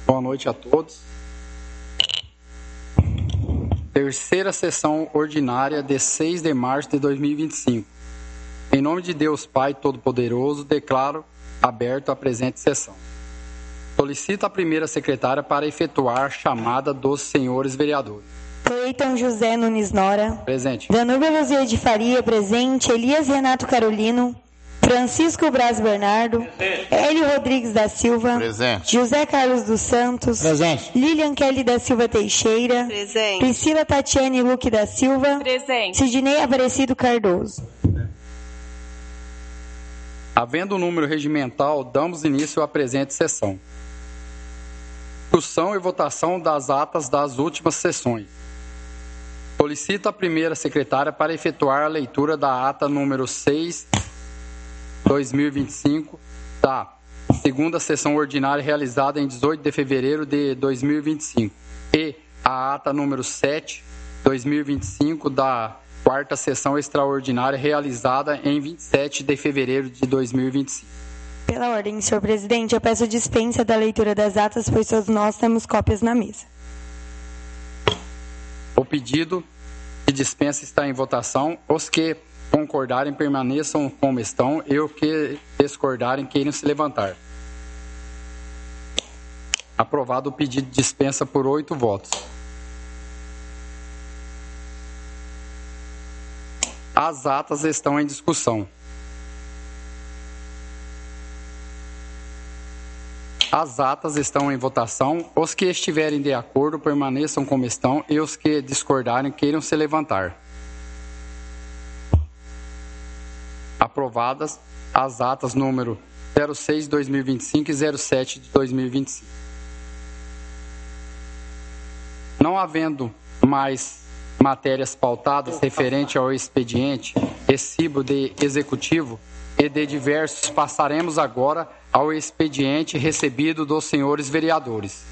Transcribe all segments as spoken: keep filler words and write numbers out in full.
Boa noite a todos. Terceira sessão ordinária de seis de março de dois mil e vinte e cinco. Em nome de Deus Pai Todo-Poderoso, declaro aberto a presente sessão. Solicito a primeira secretária para efetuar a chamada dos senhores vereadores. Cleiton José Nunes Nora. Presente. Danúbia Luzia de Faria, presente. Elias Renato Carolino. Francisco Braz Bernardo. Presente. Hélio Rodrigues da Silva. Presente. José Carlos dos Santos. Presente. Lilian Kelly da Silva Teixeira. Presente. Priscila Tatiane Luque da Silva. Presente. Sidnei Aparecido Cardoso. Havendo o número regimental, damos início à presente sessão. Discussão e votação das atas das últimas sessões. Solicito a primeira secretária para efetuar a leitura da ata número seis, dois mil e vinte e cinco, da segunda sessão ordinária realizada em dezoito de fevereiro de dois mil e vinte e cinco, e a ata número sete, dois mil e vinte e cinco, da quarta sessão extraordinária realizada em vinte e sete de fevereiro de dois mil e vinte e cinco. Pela ordem, senhor presidente, eu peço dispensa da leitura das atas, pois todos nós temos cópias na mesa. O pedido de dispensa está em votação. Os que concordarem permaneçam como estão e os que discordarem queiram se levantar. Aprovado o pedido de dispensa por oito votos. As atas estão em discussão. As atas estão em votação. Os que estiverem de acordo permaneçam como estão e os que discordarem queiram se levantar. Aprovadas as atas número zero seis de dois mil e vinte e cinco e zero sete de dois mil e vinte e cinco. Não havendo mais matérias pautadas referente ao expediente, recibo de executivo e de diversos, passaremos agora ao expediente recebido dos senhores vereadores.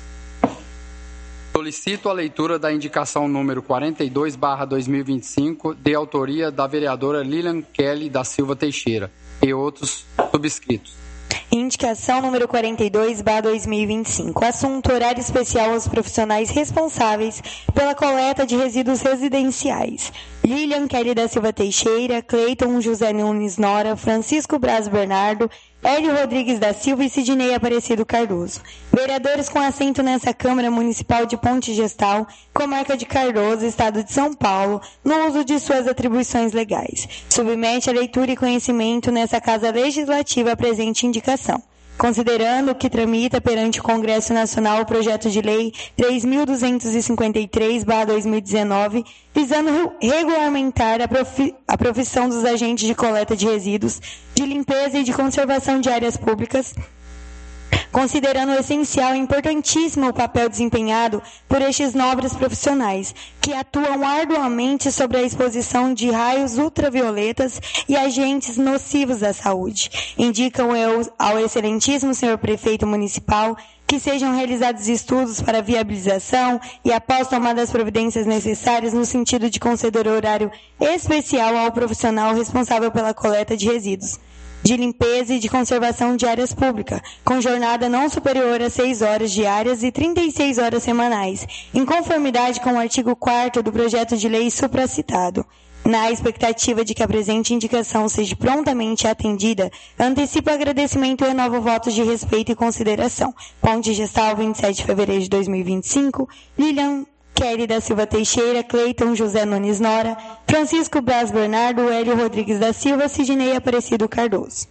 Solicito a leitura da indicação número quarenta e dois barra dois mil e vinte e cinco, de autoria da vereadora Lilian Kelly da Silva Teixeira e outros subscritos. Indicação número quarenta e dois barra dois mil e vinte e cinco. Assunto: horário especial aos profissionais responsáveis pela coleta de resíduos residenciais. Lilian Kelly da Silva Teixeira, Cleiton José Nunes Nora, Francisco Braz Bernardo, Hélio Rodrigues da Silva e Sidnei Aparecido Cardoso. Vereadores com assento nessa Câmara Municipal de Ponte Gestal, comarca de Cardoso, Estado de São Paulo, no uso de suas atribuições legais. Submete a leitura e conhecimento nessa Casa Legislativa a presente indicação. Considerando que tramita perante o Congresso Nacional o projeto de lei três mil duzentos e cinquenta e três barra dois mil e dezenove, visando regulamentar a, profi- a profissão dos agentes de coleta de resíduos, de limpeza e de conservação de áreas públicas, considerando essencial e importantíssimo o papel desempenhado por estes nobres profissionais, que atuam arduamente sobre a exposição de raios ultravioletas e agentes nocivos à saúde. Indicam eu, ao excelentíssimo senhor prefeito municipal que sejam realizados estudos para viabilização e, após tomadas as providências necessárias, no sentido de conceder horário especial ao profissional responsável pela coleta de resíduos, de limpeza e de conservação de áreas públicas, com jornada não superior a seis horas diárias e trinta e seis horas semanais, em conformidade com o artigo quarto do projeto de lei supracitado. Na expectativa de que a presente indicação seja prontamente atendida, antecipo o agradecimento e renovo votos de respeito e consideração. Ponte Gestal, vinte e sete de fevereiro de dois mil e vinte e cinco, Lilian Kelly da Silva Teixeira, Cleiton José Nunes Nora, Francisco Braz Bernardo, Hélio Rodrigues da Silva, Sidnei Aparecido Cardoso.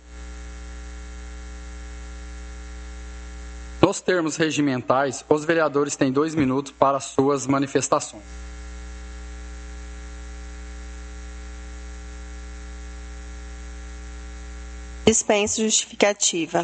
Nos termos regimentais, os vereadores têm dois minutos para suas manifestações. Dispensa justificativa.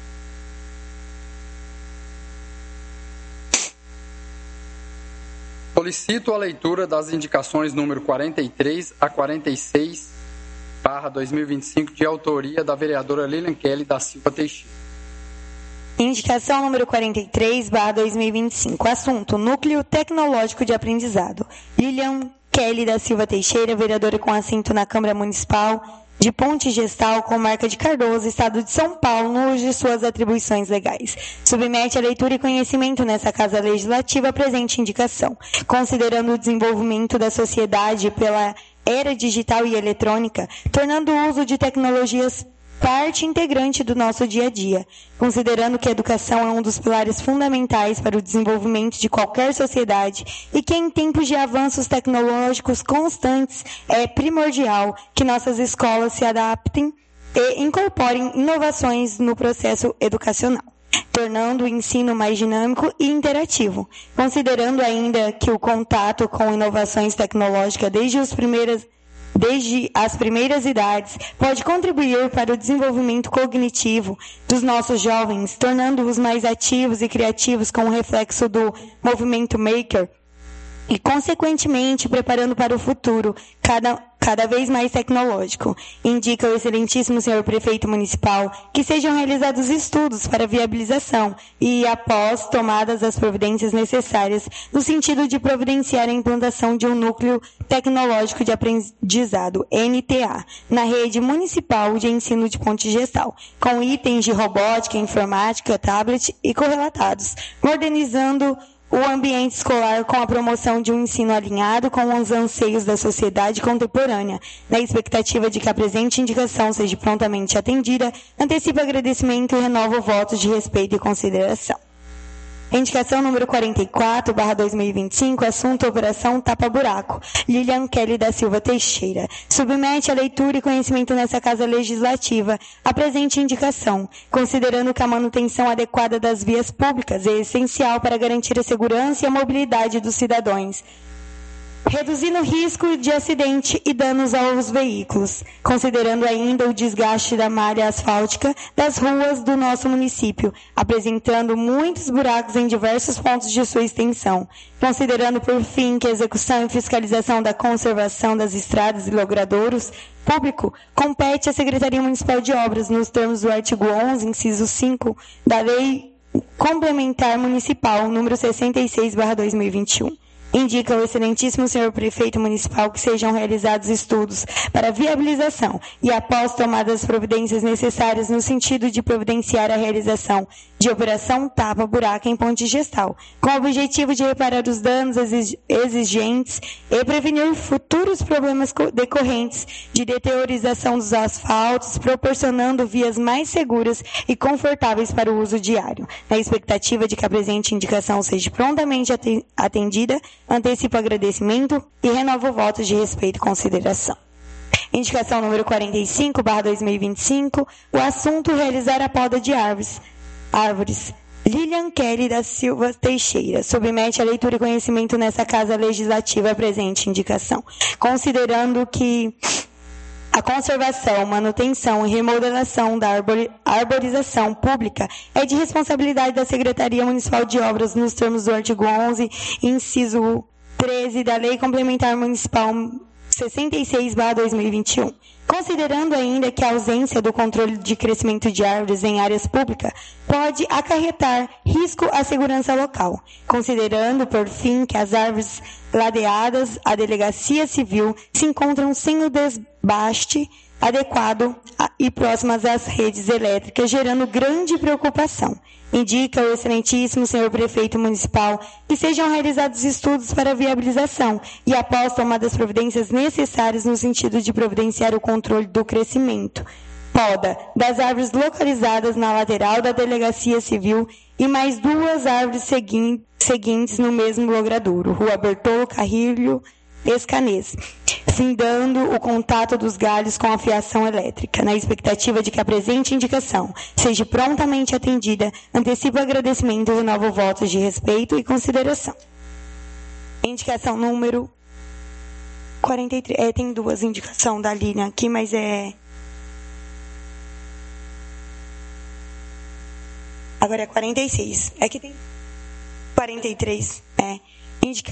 Solicito a leitura das indicações número quarenta e três a quarenta e seis, barra dois mil e vinte e cinco, de autoria da vereadora Lilian Kelly da Silva Teixeira. Indicação número quarenta e três, barra dois mil e vinte e cinco. Assunto: Núcleo Tecnológico de Aprendizado. Lilian Kelly da Silva Teixeira, vereadora com assento na Câmara Municipal de Ponte Gestal, comarca de Cardoso, estado de São Paulo, no uso de suas atribuições legais. Submete a leitura e conhecimento nessa Casa Legislativa a presente indicação, considerando o desenvolvimento da sociedade pela era digital e eletrônica, tornando o uso de tecnologias parte integrante do nosso dia a dia, considerando que a educação é um dos pilares fundamentais para o desenvolvimento de qualquer sociedade e que em tempos de avanços tecnológicos constantes é primordial que nossas escolas se adaptem e incorporem inovações no processo educacional, tornando o ensino mais dinâmico e interativo, considerando ainda que o contato com inovações tecnológicas desde os primeiros desde as primeiras idades, pode contribuir para o desenvolvimento cognitivo dos nossos jovens, tornando-os mais ativos e criativos com o reflexo do movimento maker e, consequentemente, preparando para o futuro, cada, cada vez mais tecnológico. Indica o excelentíssimo senhor prefeito municipal que sejam realizados estudos para viabilização e, após tomadas as providências necessárias, no sentido de providenciar a implantação de um núcleo tecnológico de aprendizado, N T A, na rede municipal de ensino de Ponte Gestal, com itens de robótica, informática, tablet e correlatados, modernizando o ambiente escolar com a promoção de um ensino alinhado com os anseios da sociedade contemporânea. Na expectativa de que a presente indicação seja prontamente atendida, antecipo agradecimento e renovo votos de respeito e consideração. Indicação número quarenta e quatro, barra dois mil e vinte e cinco, assunto Operação Tapa Buraco. Lilian Kelly da Silva Teixeira. Submete a leitura e conhecimento nessa Casa Legislativa a presente indicação, considerando que a manutenção adequada das vias públicas é essencial para garantir a segurança e a mobilidade dos cidadãos, reduzindo o risco de acidente e danos aos veículos, considerando ainda o desgaste da malha asfáltica das ruas do nosso município, apresentando muitos buracos em diversos pontos de sua extensão, considerando, por fim, que a execução e fiscalização da conservação das estradas e logradouros público compete à Secretaria Municipal de Obras, nos termos do artigo onze, inciso cinco, da Lei Complementar Municipal, número sessenta e seis, barra dois mil e vinte e um. Indica o excelentíssimo senhor prefeito municipal que sejam realizados estudos para viabilização e, após tomadas as providências necessárias no sentido de providenciar a realização de operação tapa-buraco em Ponte Gestal, com o objetivo de reparar os danos existentes e prevenir futuros problemas decorrentes de deteriorização dos asfaltos, proporcionando vias mais seguras e confortáveis para o uso diário. Na expectativa de que a presente indicação seja prontamente atendida, antecipo agradecimento e renovo votos de respeito e consideração. Indicação número quarenta e cinco, barra dois mil e vinte e cinco, o assunto realizar a poda de árvores. Árvores. Lilian Kelly da Silva Teixeira. Submete a leitura e conhecimento nessa Casa Legislativa a presente indicação, considerando que a conservação, manutenção e remodelação da arborização pública é de responsabilidade da Secretaria Municipal de Obras nos termos do artigo onze, inciso treze da Lei Complementar Municipal sessenta e seis, barra dois mil e vinte e um. Considerando ainda que a ausência do controle de crescimento de árvores em áreas públicas pode acarretar risco à segurança local. Considerando, por fim, que as árvores ladeadas à delegacia civil se encontram sem o desbaste adequado e próximas às redes elétricas, gerando grande preocupação. Indica o excelentíssimo senhor prefeito municipal que sejam realizados estudos para viabilização e, após tomadas providências necessárias no sentido de providenciar o controle do crescimento, poda das árvores localizadas na lateral da delegacia civil e mais duas árvores segui- seguintes no mesmo logradouro, Rua Bertolo Carrilho Escanês, findando o contato dos galhos com a fiação elétrica. Na expectativa de que a presente indicação seja prontamente atendida, antecipo o agradecimento e renovo votos de respeito e consideração. Indicação número quarenta e três. É, tem duas indicações da Lina aqui, mas é... Agora é quarenta e seis. Aqui tem quarenta e três. É. Indica...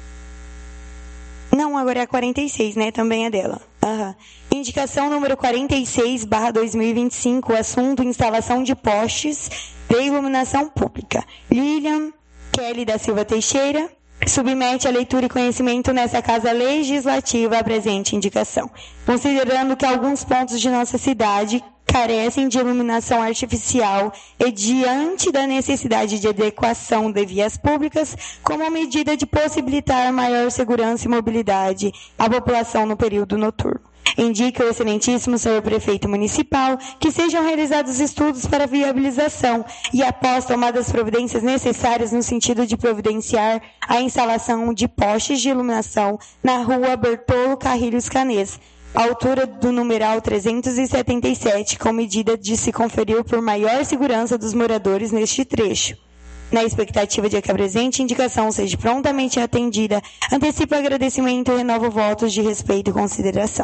Não, agora é a quarenta e seis, né? Também é dela. Uhum. Indicação número quarenta e seis, barra dois mil e vinte e cinco, assunto instalação de postes de iluminação pública. Lilian Kelly da Silva Teixeira. submete a leitura e conhecimento nessa Casa Legislativa a presente indicação, considerando que alguns pontos de nossa cidade carecem de iluminação artificial e diante da necessidade de adequação de vias públicas, como medida de possibilitar maior segurança e mobilidade à população no período noturno. Indica o excelentíssimo senhor prefeito municipal que sejam realizados estudos para viabilização e após tomadas providências necessárias no sentido de providenciar a instalação de postes de iluminação na rua Bertolo Carrilhos Canês, altura do numeral trezentos e setenta e sete, com medida de se conferir por maior segurança dos moradores neste trecho. Na expectativa de que a presente indicação seja prontamente atendida, antecipo agradecimento e renovo votos de respeito e consideração.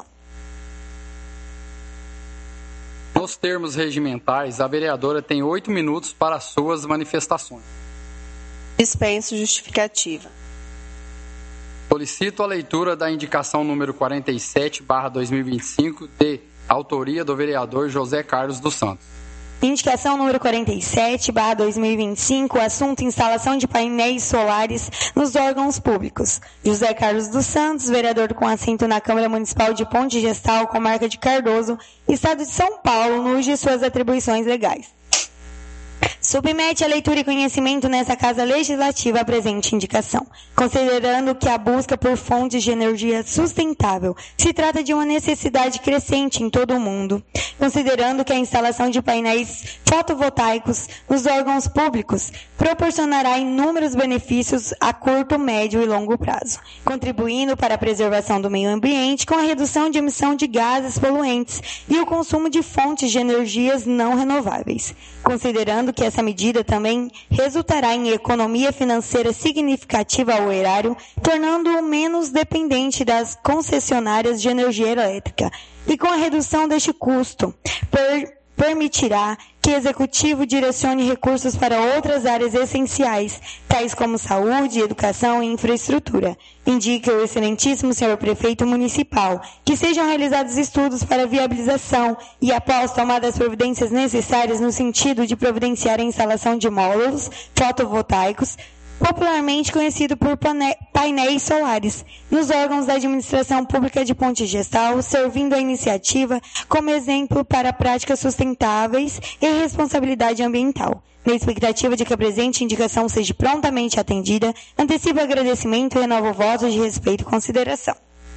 Nos termos regimentais, a vereadora tem oito minutos para suas manifestações. Dispenso justificativa. Solicito a leitura da indicação número quarenta e sete barra dois mil e vinte e cinco, de autoria do vereador José Carlos dos Santos. Indicação número quarenta e sete barra dois mil e vinte e cinco, assunto instalação de painéis solares nos órgãos públicos. José Carlos dos Santos, vereador com assento na Câmara Municipal de Ponte Gestal, comarca de Cardoso, Estado de São Paulo, no uso de suas atribuições legais. Submete a leitura e conhecimento nessa Casa Legislativa a presente indicação, considerando que a busca por fontes de energia sustentável se trata de uma necessidade crescente em todo o mundo, considerando que a instalação de painéis fotovoltaicos nos órgãos públicos proporcionará inúmeros benefícios a curto, médio e longo prazo, contribuindo para a preservação do meio ambiente com a redução de emissão de gases poluentes e o consumo de fontes de energias não renováveis, considerando que essa medida também resultará em economia financeira significativa ao erário, tornando-o menos dependente das concessionárias de energia elétrica. E com a redução deste custo, per permitirá que o Executivo direcione recursos para outras áreas essenciais, tais como saúde, educação e infraestrutura. Indica o excelentíssimo senhor prefeito municipal que sejam realizados estudos para viabilização e, após tomadas providências necessárias no sentido de providenciar a instalação de módulos fotovoltaicos, popularmente conhecido por painéis solares, nos órgãos da administração pública de Ponte Gestal, servindo a iniciativa como exemplo para práticas sustentáveis e responsabilidade ambiental. Na expectativa de que a presente indicação seja prontamente atendida, antecipo agradecimento e renovo votos de respeito e consideração.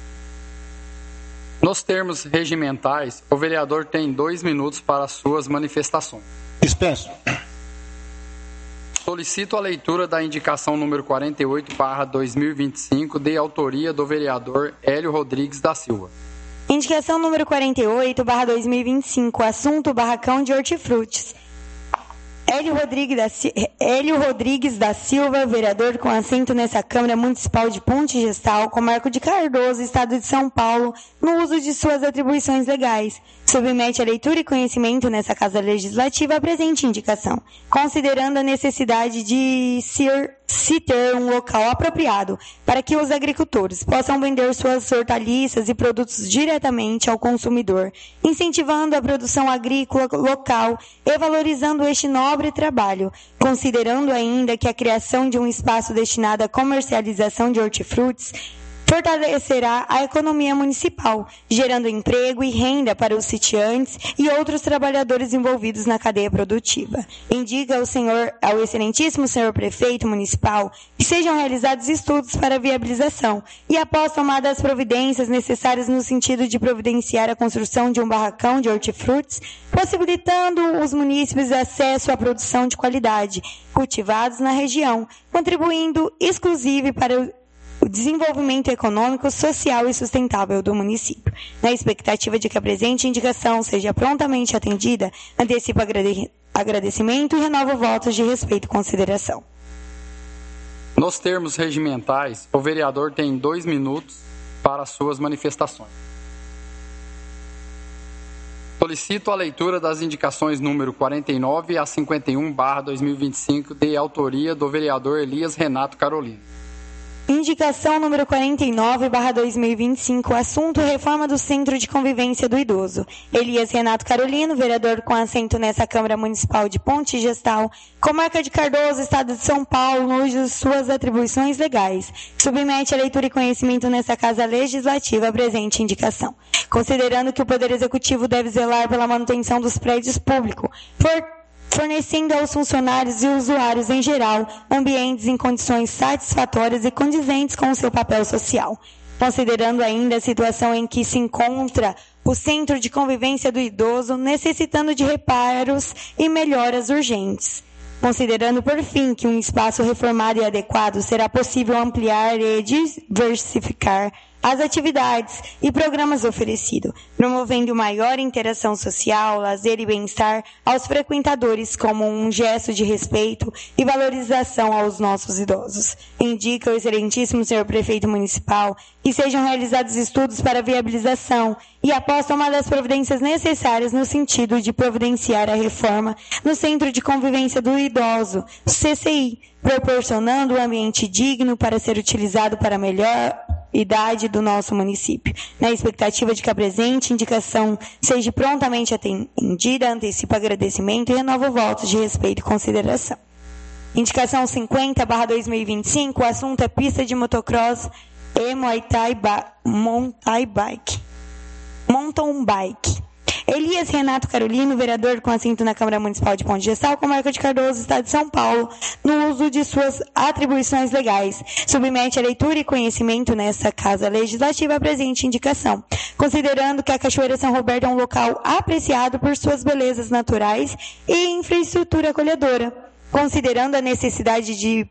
Nos termos regimentais, o vereador tem dois minutos para suas manifestações. Dispenso. Solicito a leitura da indicação número quarenta e oito barra dois mil e vinte e cinco, de autoria do vereador Hélio Rodrigues da Silva. Indicação número quarenta e oito barra dois mil e vinte e cinco, assunto barracão de hortifrutis. Hélio Rodrigues, da, Hélio Rodrigues da Silva, vereador com assento nessa Câmara Municipal de Ponte Gestal, comarca de Cardoso, Estado de São Paulo, no uso de suas atribuições legais. Submete a leitura e conhecimento nessa Casa Legislativa a presente indicação, considerando a necessidade de ser, se ter um local apropriado para que os agricultores possam vender suas hortaliças e produtos diretamente ao consumidor, incentivando a produção agrícola local e valorizando este nobre trabalho, considerando ainda que a criação de um espaço destinado à comercialização de hortifrutis fortalecerá a economia municipal, gerando emprego e renda para os sitiantes e outros trabalhadores envolvidos na cadeia produtiva. Indica ao senhor, ao excelentíssimo senhor prefeito municipal que sejam realizados estudos para viabilização e, após tomadas as providências necessárias no sentido de providenciar a construção de um barracão de hortifrutis, possibilitando os munícipes acesso à produção de qualidade, cultivados na região, contribuindo exclusivo para o o desenvolvimento econômico, social e sustentável do município. Na expectativa de que a presente indicação seja prontamente atendida, antecipo agrade agradecimento e renovo votos de respeito e consideração. Nos termos regimentais, o vereador tem dois minutos para suas manifestações. Solicito a leitura das indicações número quarenta e nove a cinquenta e um barra dois mil e vinte e cinco, de autoria do vereador Elias Renato Carolino. Indicação número quarenta e nove barra dois mil e vinte e cinco, assunto reforma do Centro de Convivência do Idoso. Elias Renato Carolino, vereador com assento nessa Câmara Municipal de Ponte Gestal, Comarca de Cardoso, Estado de São Paulo, no uso de suas atribuições legais. Submete a leitura e conhecimento nessa Casa Legislativa a presente indicação. Considerando que o Poder Executivo deve zelar pela manutenção dos prédios públicos, for fornecendo aos funcionários e usuários em geral ambientes em condições satisfatórias e condizentes com o seu papel social. Considerando ainda a situação em que se encontra o Centro de Convivência do Idoso, necessitando de reparos e melhoras urgentes. Considerando, por fim, que um espaço reformado e adequado será possível ampliar e diversificar as atividades e programas oferecidos, promovendo maior interação social, lazer e bem-estar aos frequentadores como um gesto de respeito e valorização aos nossos idosos. Indica o excelentíssimo senhor prefeito municipal que sejam realizados estudos para viabilização e após tomar as providências necessárias no sentido de providenciar a reforma no Centro de Convivência do Idoso, C C I, proporcionando um ambiente digno para ser utilizado para melhor idade do nosso município. Na expectativa de que a presente indicação seja prontamente atendida, antecipo agradecimento e renovo votos de respeito e consideração. Indicação cinquenta barra dois mil e vinte e cinco, o assunto é pista de motocross e Muay Thai ba- Mountain Bike. Mountain Bike. Elias Renato Carolino, vereador com assento na Câmara Municipal de Ponte Gestal, Comarca de Cardoso, Estado de São Paulo, no uso de suas atribuições legais, submete a leitura e conhecimento nessa Casa Legislativa a presente indicação, considerando que a Cachoeira São Roberto é um local apreciado por suas belezas naturais e infraestrutura acolhedora, considerando a necessidade de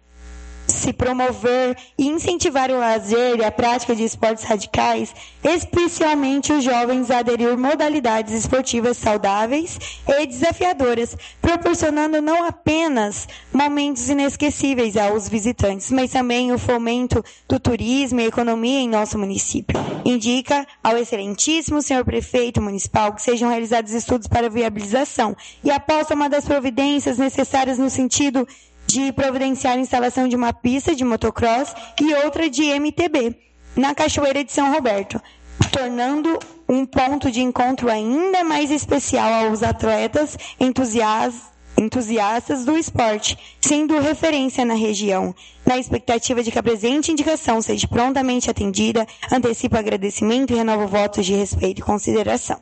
se promover e incentivar o lazer e a prática de esportes radicais, especialmente os jovens a aderir modalidades esportivas saudáveis e desafiadoras, proporcionando não apenas momentos inesquecíveis aos visitantes, mas também o fomento do turismo e economia em nosso município. Indica ao excelentíssimo senhor prefeito municipal que sejam realizados estudos para viabilização e após tomar das providências necessárias no sentido de providenciar a instalação de uma pista de motocross e outra de M T B, na Cachoeira de São Roberto, tornando um ponto de encontro ainda mais especial aos atletas entusiastas, entusiastas do esporte, sendo referência na região. Na expectativa de que a presente indicação seja prontamente atendida, antecipo agradecimento e renovo votos de respeito e consideração.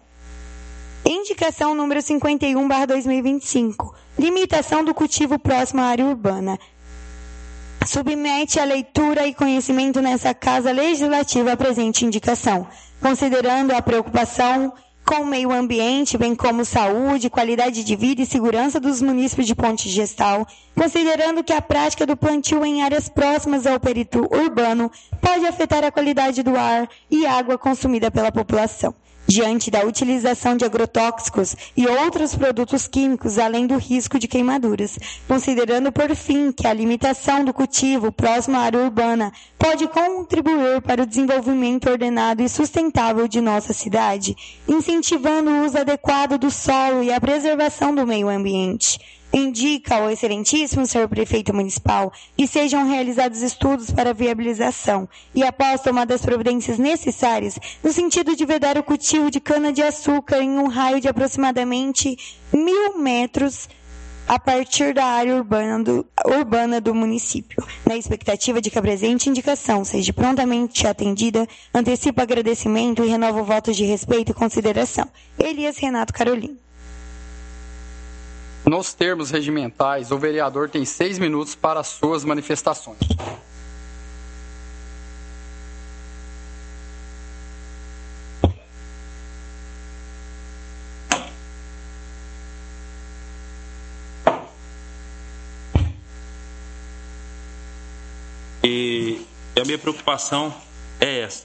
Indicação número cinquenta e um barra dois mil e vinte e cinco. Limitação do cultivo próximo à área urbana. Submete a leitura e conhecimento nessa Casa Legislativa a presente indicação, considerando a preocupação com o meio ambiente, bem como saúde, qualidade de vida e segurança dos municípios de Ponte Gestal, considerando que a prática do plantio em áreas próximas ao perímetro urbano pode afetar a qualidade do ar e água consumida pela população, diante da utilização de agrotóxicos e outros produtos químicos, além do risco de queimaduras, considerando, por fim, que a limitação do cultivo próximo à área urbana pode contribuir para o desenvolvimento ordenado e sustentável de nossa cidade, incentivando o uso adequado do solo e a preservação do meio ambiente. Indica ao excelentíssimo senhor prefeito municipal que sejam realizados estudos para viabilização e após tomadas providências necessárias no sentido de vedar o cultivo de cana-de-açúcar em um raio de aproximadamente mil metros a partir da área urbana do, urbana do município. Na expectativa de que a presente indicação seja prontamente atendida, antecipo agradecimento e renovo votos de respeito e consideração. Elias Renato Carolino. Nos termos regimentais, o vereador tem seis minutos para suas manifestações. E a minha preocupação é essa,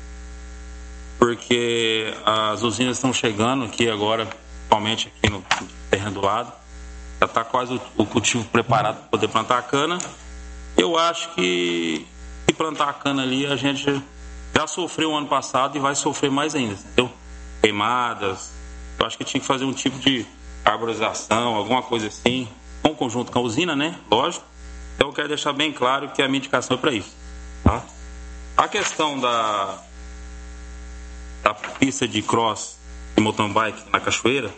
porque as usinas estão chegando aqui agora, principalmente aqui no terreno do lado. Já está quase o, o cultivo preparado para poder plantar a cana. Eu acho que, que plantar a cana ali a gente já sofreu o ano passado e vai sofrer mais ainda, entendeu? Queimadas. Eu acho que tinha que fazer um tipo de arborização, alguma coisa assim, em conjunto com a usina, né? Lógico. Então eu quero deixar bem claro que a minha indicação é para isso. Tá? A questão da, da pista de cross e mountain bike na Cachoeira,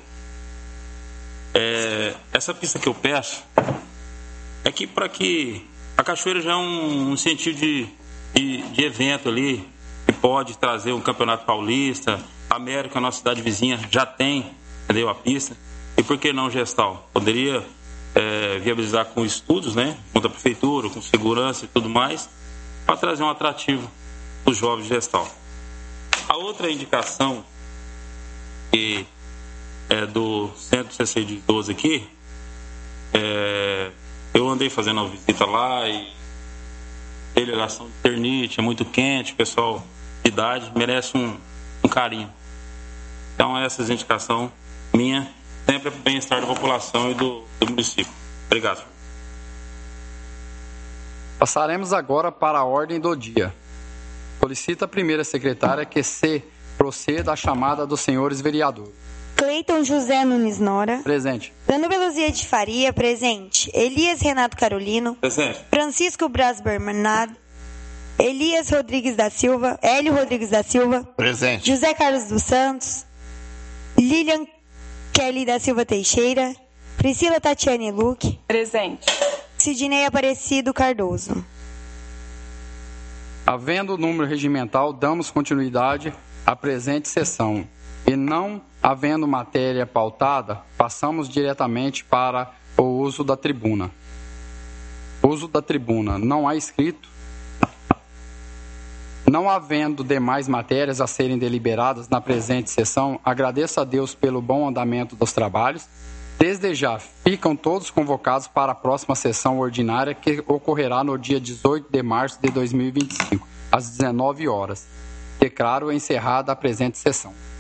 é, essa pista que eu peço é que para que a Cachoeira já é um, um sentido de, de, de evento ali, que pode trazer um campeonato paulista. A América, nossa cidade vizinha, já tem, entendeu, a pista. E por que não Gestal? Poderia é, viabilizar com estudos, né, junto à prefeitura, com segurança e tudo mais, para trazer um atrativo para os jovens de Gestal. A outra indicação que é do Centro C C de Idoso aqui, é, eu andei fazendo uma visita lá e delegação de Ternite, é muito quente, o pessoal de idade merece um, um carinho. Então essas indicações minha sempre é para o bem-estar da população e do, do município. Obrigado. Passaremos agora para a ordem do dia. Solicita a primeira secretária que se proceda à chamada dos senhores vereadores. Cleiton José Nunes Nora. Presente. Danúbia Luzia de Faria, presente. Elias Renato Carolino. Presente. Francisco Braz Bernardo. Elias Rodrigues da Silva. Hélio Rodrigues da Silva. Presente. José Carlos dos Santos. Lilian Kelly da Silva Teixeira. Priscila Tatiane Luque. Presente. Sidney Aparecido Cardoso. Havendo o número regimental, damos continuidade à presente sessão. E não havendo matéria pautada, passamos diretamente para o uso da tribuna. Uso da tribuna. Não há escrito. Não havendo demais matérias a serem deliberadas na presente sessão, agradeço a Deus pelo bom andamento dos trabalhos. Desde já, ficam todos convocados para a próxima sessão ordinária, que ocorrerá no dia dezoito de março de dois mil e vinte e cinco, às dezenove horas. Declaro encerrada a presente sessão.